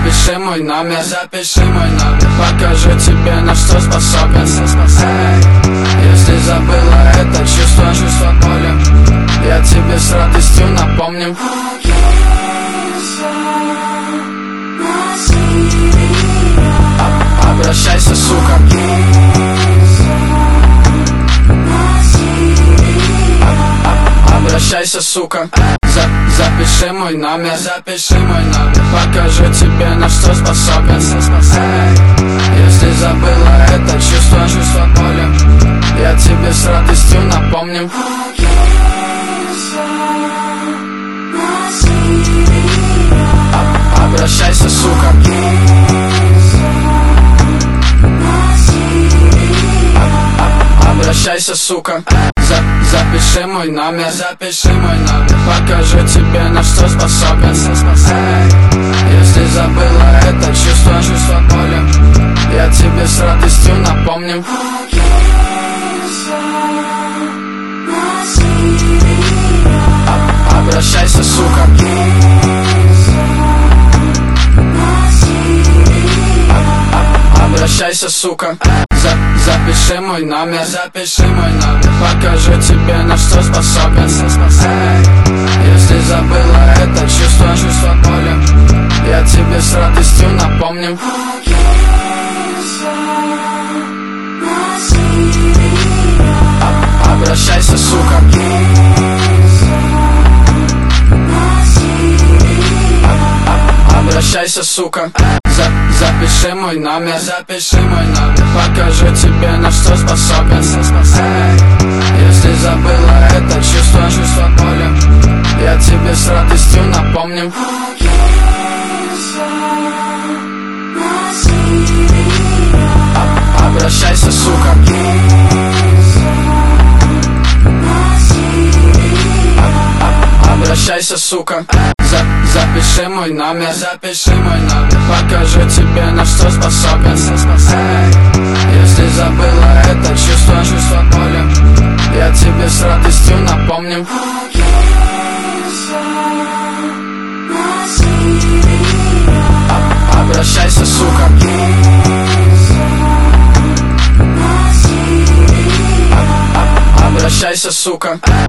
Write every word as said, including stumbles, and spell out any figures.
запиши мой номер, запиши мой номер. Покажу тебе, на что способен. Если забыла это чувство, чувство боли, я тебе с радостью напомню. Обращайся, сука. Обращайся, сука. За, запиши мой номер, запиши мой номер. Покажу тебе, на что способен. Если забыла это чувство, чувство боли, я тебе с радостью напомню. Обращайся, сука. Обращайся, сука. За, запиши мой номер, запиши мой номер. Покажу тебе, на что способен. Если забыла это чувство, чувство боли, я тебе с радостью напомню. Обращайся, сука. Обращайся, сука. За, запиши мой номер, запиши мой номер. Покажу тебе, на что способен. Если забыла это чувство, чувство боли, я тебе с радостью напомню. Обращайся, сука. Обращайся, сука. За, запиши мой номер, запиши мой номер. Покажу тебе, на что способен. Если забыла это чувство, чувство боли, я тебе с радостью напомню. Обращайся, сука. Обращайся, сука. За, запиши мой номер, запиши мой номер. Покажу тебе, на что способен. Если забыла это чувство, чувство боли, я тебе с радостью напомню. Обращайся, сука. Обращайся, сука.